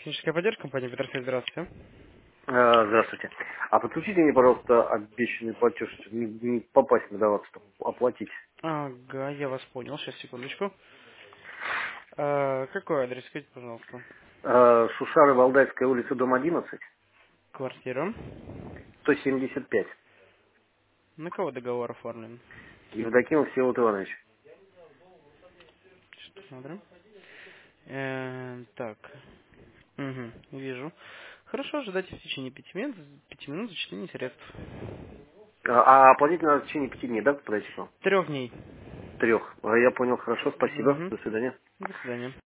Техническая поддержка, компания Петросвет, здравствуйте. Здравствуйте. А подключите мне, пожалуйста, обещанный платеж, не попасть надо чтобы оплатить. Ага, я вас понял, сейчас, секундочку. Какой адрес, скажите, пожалуйста. Шушары, Валдайская улица, дом 11, Квартира. 175. На кого договор оформлен? Евдокимов Всеволод Иванович. Сейчас посмотрим. Так. Угу, вижу. Хорошо, ожидайте в течение 5 минут зачисления средств. А оплатить надо в течение 5 дней, да, подойти к вам? 3 дней. 3. Я понял, хорошо, спасибо. Угу. До свидания. До свидания.